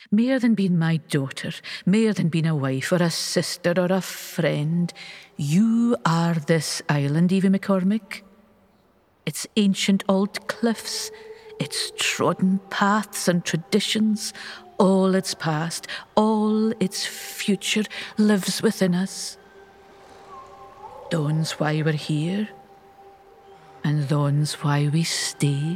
More than being my daughter, more than being a wife or a sister or a friend, you are this island, Evie McCormick. Its ancient old cliffs, its trodden paths and traditions, all its past, all its future lives within us. Thon's why we're here, and thon's why we stay.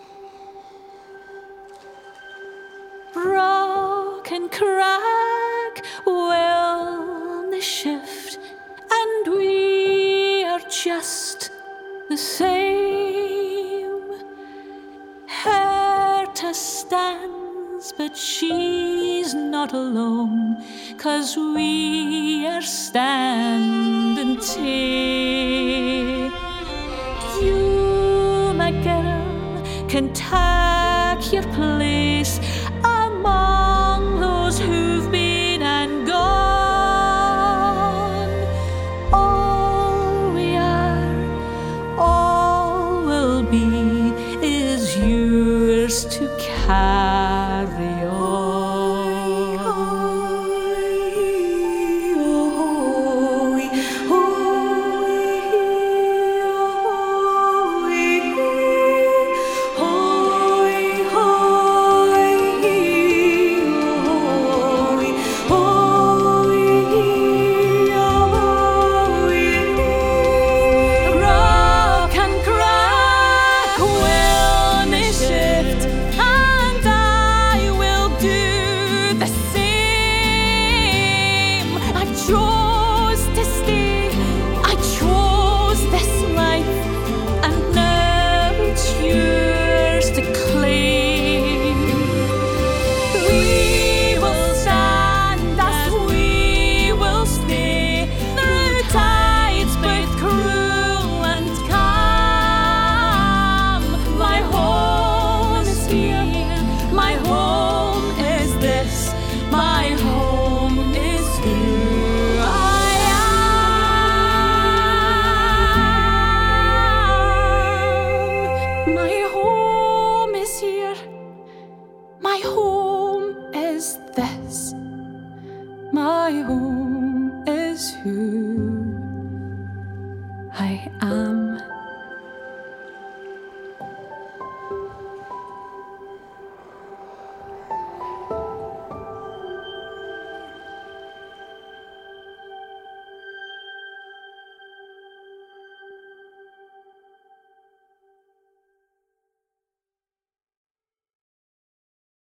Rock and crack will they shift, and we are just the same. Herta stands, but she's not alone, 'cause we are standing too. You, my girl, can take your place among those who've been and gone. All we are, all will be, is yours to carry on. My home is who I am.